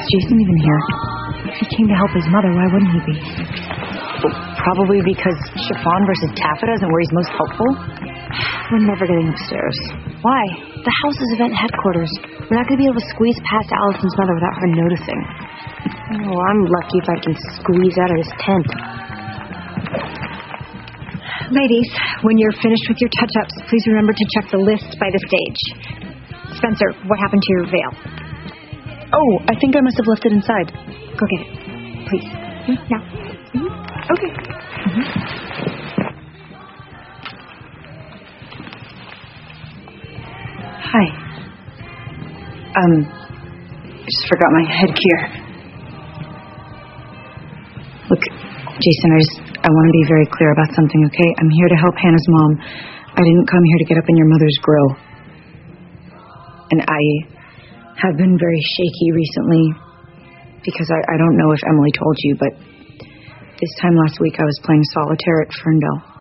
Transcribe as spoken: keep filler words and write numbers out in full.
Jason even here? If he came to help his mother, why wouldn't he be? Well, probably because chiffon versus taffeta isn't where he's most helpful. We're never getting upstairs. Why? The house is event headquarters. We're not going to be able to squeeze past Allison's mother without her noticing. Oh, I'm lucky if I can squeeze out of this tent. Ladies, when you're finished with your touch-ups, please remember to check the list by the stage. Spencer, what happened to your veil? Oh, I think I must have left it inside. Go get it, please. Mm-hmm. Now. Mm-hmm. Okay. Mm-hmm. Hi. Um, I just forgot my headgear. Look, Jason, I just, I want to be very clear about something, okay? I'm here to help Hannah's mom. I didn't come here to get up in your mother's grill. And I have been very shaky recently because I, I don't know if Emily told you, but this time last week I was playing solitaire at Ferndale.